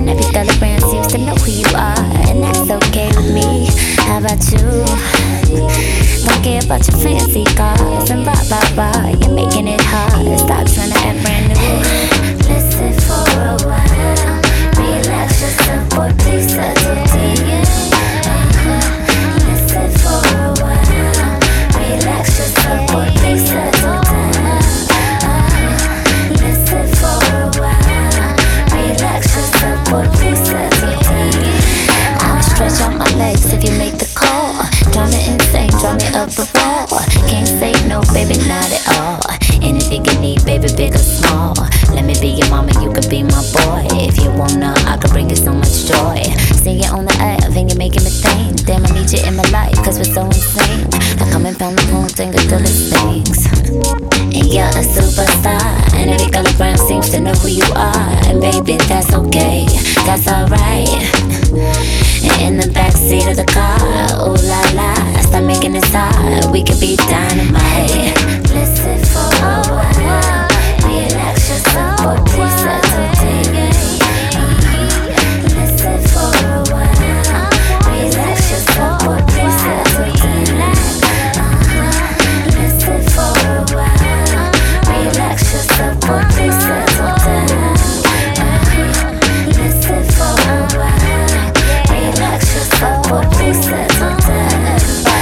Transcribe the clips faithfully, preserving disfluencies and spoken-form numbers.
And every girl around seems to know who you are, and that's okay with me. How about you? Don't care about your fancy cars and blah blah blah. You're making it hard. Stop trying to act brand new. Listen for a while. Relax yourself, boy, please settle down. Listen for a while. Relax yourself, boy, please settle down. Listen for a while. Relax yourself, boy, please settle down. I'll stretch out my legs if you make the call. Drive me insane, drive me up the wall. Can't say no, baby, not at all. Anything you need, baby, big or small. Let me be your mama, you could be my boy. If you wanna, I could bring you so much joy. See you on the app and you're making me think. Damn, I need you in my life, cause we're so insane. I come and pound the phone, think until it stings. And you're a superstar, and every girl around seems to know who you are. And baby, that's okay, that's alright. And in the backseat of the car, ooh la la, stop making it hard, we could be dynamite. Listen for a while, relax yourself, boy, please settle down. Listen for a while, relax yourself, boy, please settle down. Listen for a while, relax yourself, boy, please settle down. Listen for a while, relax yourself, boy, please settle down.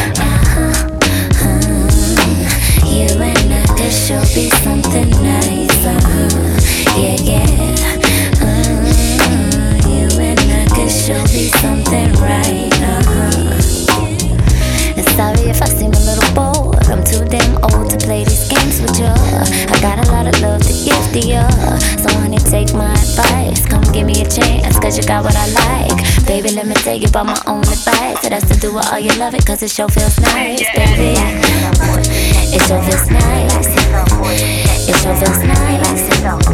You and I could sure be something nice, uh-huh. Yeah, yeah. uh, You and I could sure be something right, uh-huh. And sorry if I seem a little bored, I'm too damn old to play these games with you. I got a lot of love to give to you, so honey, take my advice. Come give me a chance, cause you got what I like. Baby, let me tell you about my own advice. It has to do with all you love it, cause it sure feels nice, baby. It sure feels nice. It sure feels nice.